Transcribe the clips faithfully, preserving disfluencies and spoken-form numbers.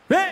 Vem!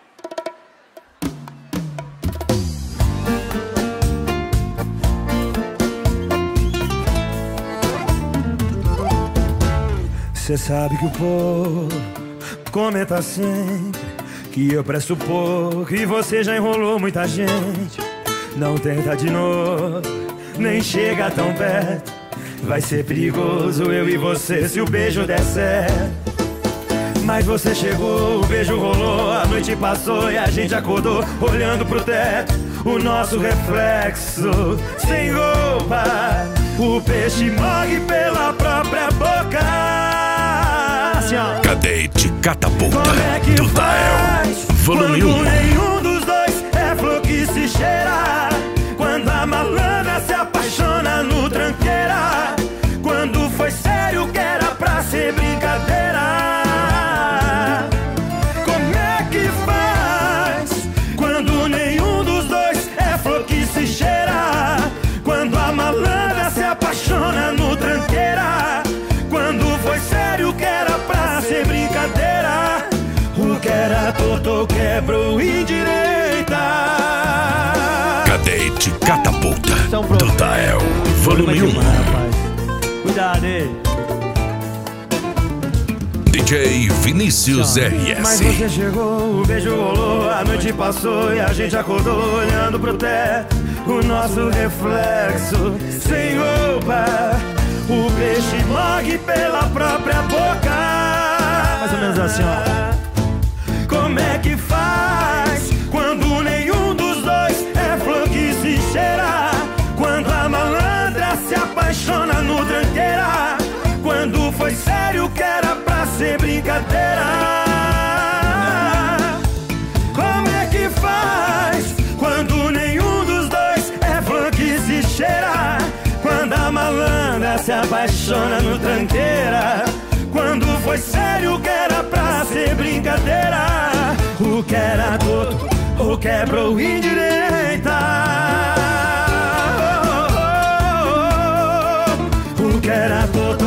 Cê sabe que o povo comenta sempre que eu presto pouco e você já enrolou muita gente. Não tenta de novo, nem chega tão perto. Vai ser perigoso eu e você se o beijo der certo. Mas você chegou, o beijo rolou, a noite passou e a gente acordou olhando pro teto, o nosso reflexo sem roupa. O peixe morre pela própria boca. Cadete Catapulta é do Tael, volume um. Nenhum dos dois é flor que se cheira. Quando a malandra se apaixona no tranqueira. Quando foi sério que era pra ser brincadeira. Como é que faz quando nenhum dos dois é flor que se cheira? Quando a malandra se apaixona no tranqueira. Quando foi sério que era pra ser brincadeira. O que era torto quebrou indireita. Cadete Catapulta do Tael, volume um. Cuidado aí. D J Vinícius R S. Mas você chegou, o beijo rolou, a noite passou e a gente acordou olhando pro teto, o nosso reflexo sem roupa. O peixe morre pela própria boca. Mais ou menos assim, ó. Como é que faz quando nenhum dos dois é flor que se cheira? Quando a malandra se apaixona no tranqueira. Quando foi sério que era pra ser brincadeira. Como é que faz quando nenhum dos dois é flor que se cheira? Quando a malandra se apaixona no tranqueira. Quando foi sério que era pra ser brincadeira. O que era torto, o quebrou indireita. O que era torto